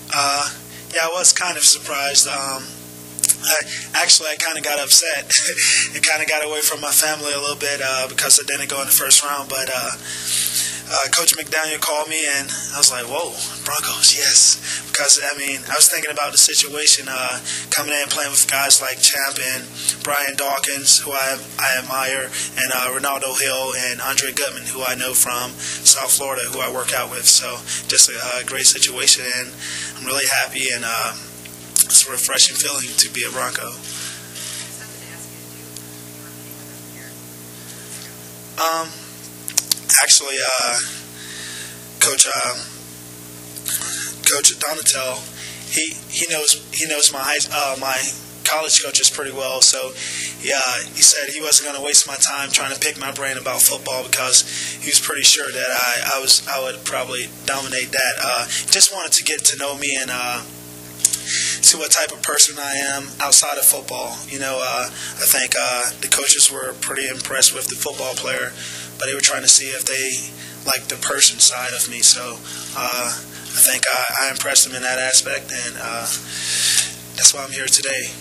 Yeah, I was kind of surprised. I kind of got upset and kind of got away from my family a little bit because I didn't go in the first round. But Coach McDaniel called me, and I was like, whoa, Broncos, yes. Because, I mean, I was thinking about the situation coming in and playing with guys like Champ and Brian Dawkins, who I admire, and Ronaldo Hill and Andre Gutman, who I know from South Florida, who I work out with. So just a great situation, and I'm really happy, and it's a refreshing feeling to be a Bronco. Actually, Coach Donatel, he knows my college coaches pretty well. So he said he wasn't going to waste my time trying to pick my brain about football because he was pretty sure that I would probably dominate that. He just wanted to get to know me and see what type of person I am outside of football. I think the coaches were pretty impressed with the football player, but they were trying to see if they liked the person side of me. So I think I impressed them in that aspect, and that's why I'm here today.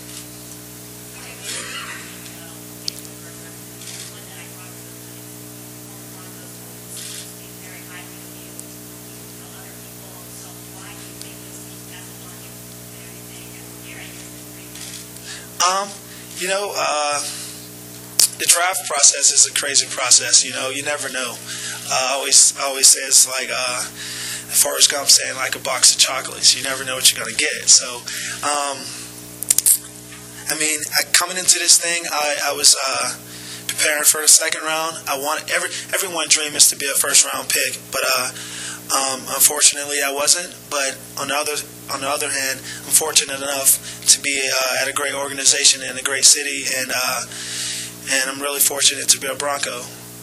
The draft process is a crazy process. You never know. I always say it's like Forrest Gump saying, like a box of chocolates. You never know what you're going to get. So, coming into this thing, I was preparing for the second round. I want everyone's dream is to be a first round pick, but unfortunately, I wasn't. But on the other hand, I'm fortunate enough to be at a great organization in a great city, and I'm really fortunate to be a Bronco.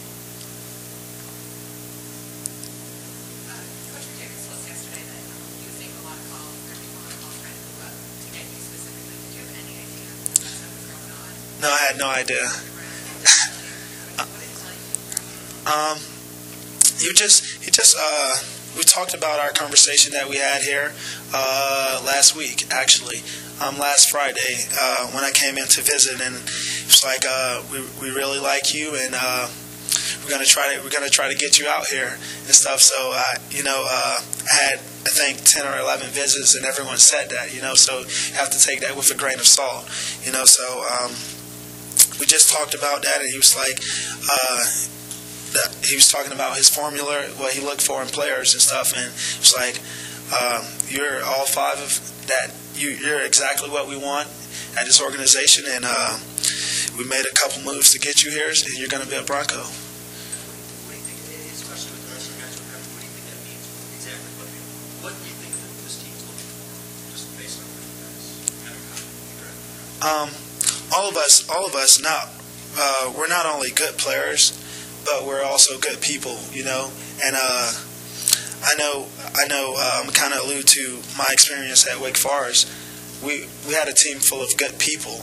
No, I had no idea. We talked about our conversation that we had here last week, actually, last Friday when I came in to visit, and it was like we really like you, and we're gonna try to get you out here and stuff. So I had I think 10 or 11 visits, and everyone said that, so you have to take that with a grain of salt, So we just talked about that, and he was like. He was talking about his formula, what he looked for in players and stuff, and it was like, you're all five of that. You're exactly what we want at this organization, and we made a couple moves to get you here, and you're going to be a Bronco. What do you think, especially with the rest of the guys, what do you think that means exactly? What do you think that this team's looking for, just based on what you guys kind of All of us, we're not only good players, but we're also good people, And I know. Kind of allude to my experience at Wake Forest. We had a team full of good people,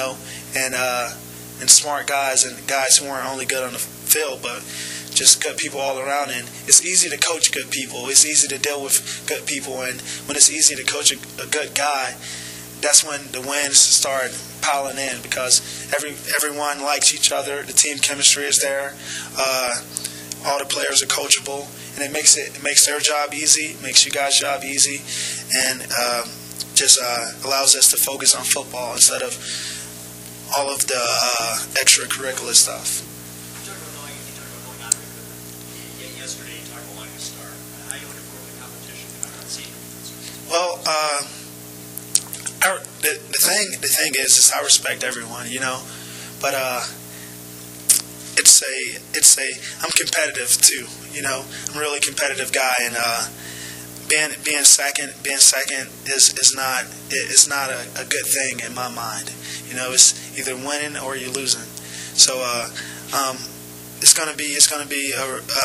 and smart guys, and guys who weren't only good on the field, but just good people all around. And it's easy to coach good people. It's easy to deal with good people, and when it's easy to coach a good guy, that's when the wins start piling in, because everyone likes each other. The team chemistry is there. All the players are coachable, and it makes their job easy, makes you guys' job easy, and just allows us to focus on football instead of all of the extracurricular stuff. You talked about going out yesterday. You talked about wanting to start. How are you looking forward to the competition? How do you see it? Well, the thing is I respect everyone, but I'm competitive too, I'm a really competitive guy, and being second is not a good thing in my mind. It's either winning or you're losing. So it's gonna be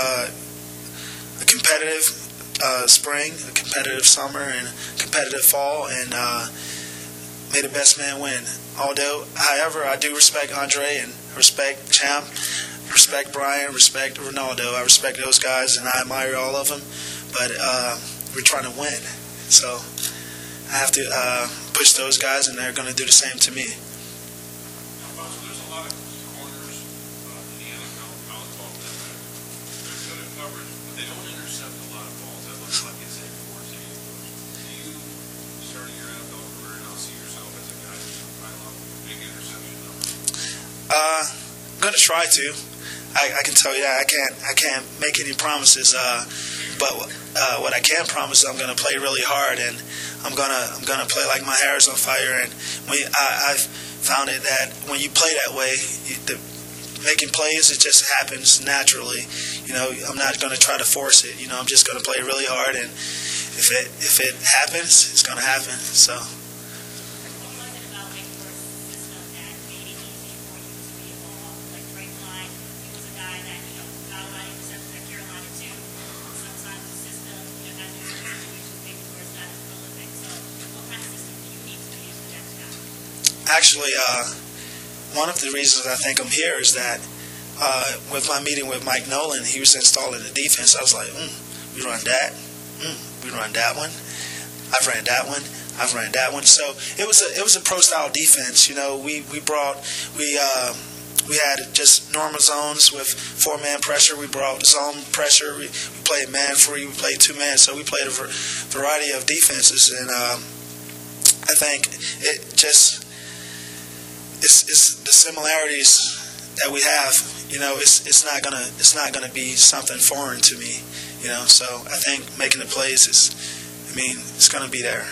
a competitive spring, a competitive summer, and a competitive fall, and may the best man win. However, I do respect Andre and respect Champ, respect Brian, respect Ronaldo. I respect those guys, and I admire all of them. But we're trying to win, so I have to push those guys, and they're going to do the same to me. There's a lot of corners in the NFL, college ball, they're good at coverage, but they don't intercept a lot of balls. That looks like it's a force. Do you, starting your NFL career, now see yourself as a guy who's going to pile up big interception numbers? I'm going to try to. I can tell you that I can't make any promises, but what I can promise is I'm going to play really hard, and I'm gonna play like my hair is on fire. And I've found it that when you play that way, making plays, it just happens naturally. I'm not going to try to force it. I'm just going to play really hard, and if it happens, it's going to happen. So. Actually, one of the reasons I think I'm here is that with my meeting with Mike Nolan, he was installing the defense. I was like, we run that, we run that one. I've ran that one. I've ran that one. So it was a pro style defense. We had just normal zones with 4-man pressure. We brought zone pressure. We played man free. We played 2-man. So we played a variety of defenses, and I think it just. It's the similarities that we have. It's not gonna be something foreign to me. So I think making the plays it's gonna be there.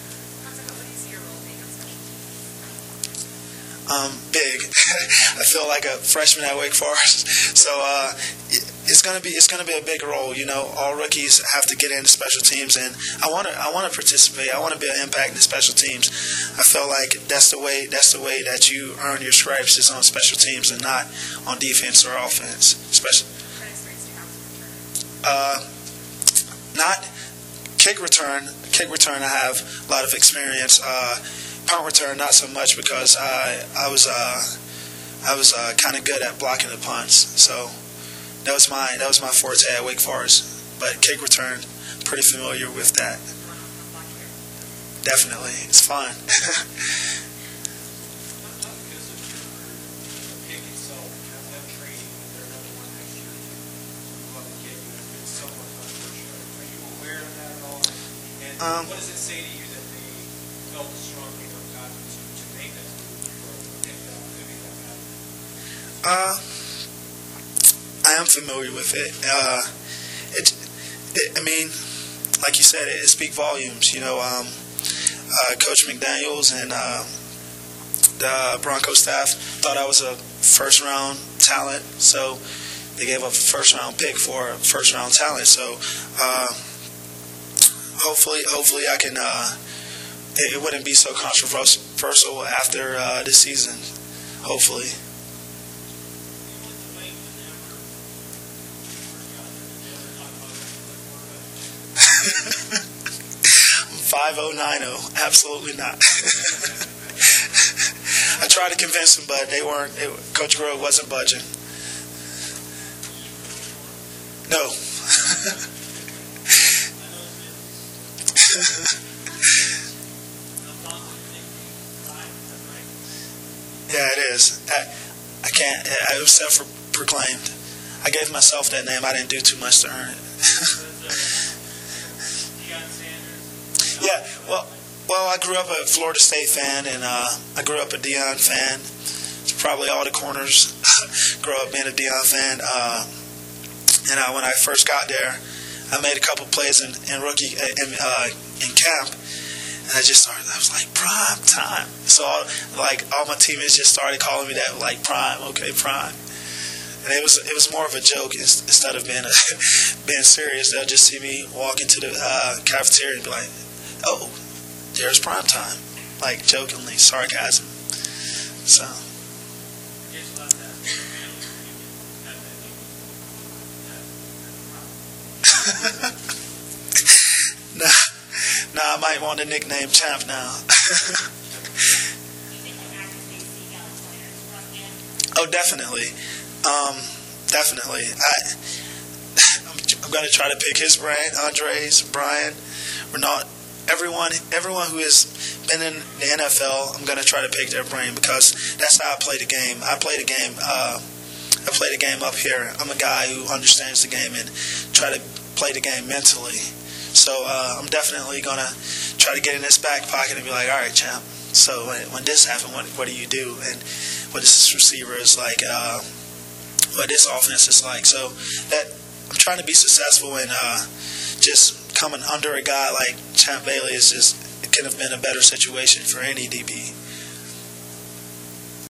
Big. I feel like a freshman at Wake Forest, so it's gonna be a big role. All rookies have to get into special teams, and I want to participate. I want to be an impact in special teams. I feel like that's the way that you earn your stripes is on special teams and not on defense or offense. Not kick return. Kick return, I have a lot of experience. Punt return, not so much, because I was kind of good at blocking the punts. So that was my forte at Wake Forest. But kick return, pretty familiar with that. Definitely, it's fun. What does it say to you that they felt strongly about to make that move, if that could be that bad? I am familiar with it. Like you said, it speaks volumes. Coach McDaniels and the Broncos staff thought I was a first-round talent, so they gave up a first-round pick for first-round talent. So hopefully I can. It wouldn't be so controversial after this season. Hopefully. 5090, absolutely not. I tried to convince them, but they weren't. Coach Grove wasn't budging. No. Yeah, it is. I can't. I was self-proclaimed. I gave myself that name. I didn't do too much to earn it. Yeah, well, I grew up a Florida State fan, and I grew up a Deion fan. Probably all the corners grew up being a Deion fan. And when I first got there, I made a couple plays in camp, and I was like, prime time. So all my teammates just started calling me that, like, prime, okay, prime. And it was more of a joke instead of being serious. They'll just see me walk into the cafeteria and be like, oh, there's prime time, like jokingly, sarcasm. So. Nah, I might want the nickname Champ now. Oh, definitely. Definitely. I'm going to try to pick his brain, Andre's, Brian, Renaud, everyone who has been in the NFL, I'm going to try to pick their brain because that's how I play the game. I play the game up here. I'm a guy who understands the game and try to play the game mentally. So I'm definitely going to try to get in this back pocket and be like, all right, champ, so when this happened, what do you do? And what this receiver is like, what this offense is like. So that I'm trying to be successful in just coming under a guy like Champ Bailey is just, it could have been a better situation for any DB.